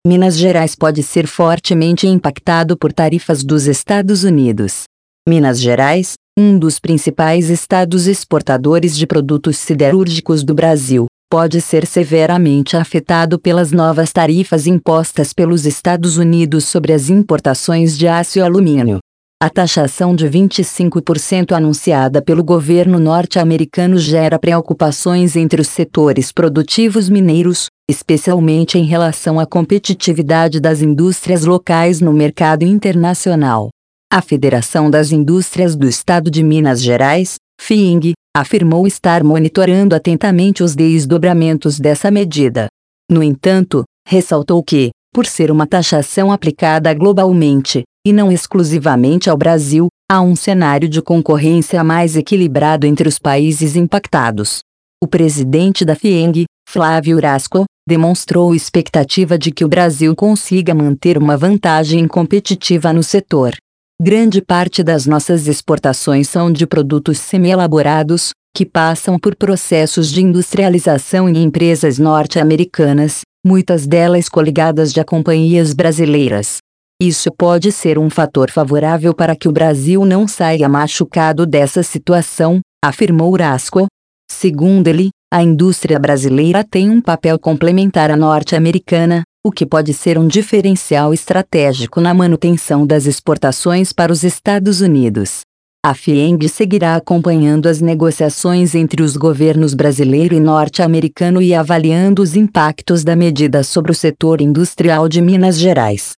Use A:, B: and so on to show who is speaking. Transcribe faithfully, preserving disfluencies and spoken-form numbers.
A: Minas Gerais pode ser fortemente impactado por tarifas dos Estados Unidos. Minas Gerais, um dos principais estados exportadores de produtos siderúrgicos do Brasil, pode ser severamente afetado pelas novas tarifas impostas pelos Estados Unidos sobre as importações de aço e alumínio. A taxação de vinte e cinco por cento anunciada pelo governo norte-americano gera preocupações entre os setores produtivos mineiros, especialmente em relação à competitividade das indústrias locais no mercado internacional. A Federação das Indústrias do Estado de Minas Gerais, FIING, afirmou estar monitorando atentamente os desdobramentos dessa medida. No entanto, ressaltou que, por ser uma taxação aplicada globalmente, e não exclusivamente ao Brasil, há um cenário de concorrência mais equilibrado entre os países impactados. O presidente da FIENG, Flávio Rasco, demonstrou expectativa de que o Brasil consiga manter uma vantagem competitiva no setor. Grande parte das nossas exportações são de produtos semi-elaborados, que passam por processos de industrialização em empresas norte-americanas, muitas delas coligadas de companhias brasileiras. Isso pode ser um fator favorável para que o Brasil não saia machucado dessa situação, afirmou Rasco. Segundo ele, a indústria brasileira tem um papel complementar à norte-americana, o que pode ser um diferencial estratégico na manutenção das exportações para os Estados Unidos. A FIENG seguirá acompanhando as negociações entre os governos brasileiro e norte-americano e avaliando os impactos da medida sobre o setor industrial de Minas Gerais.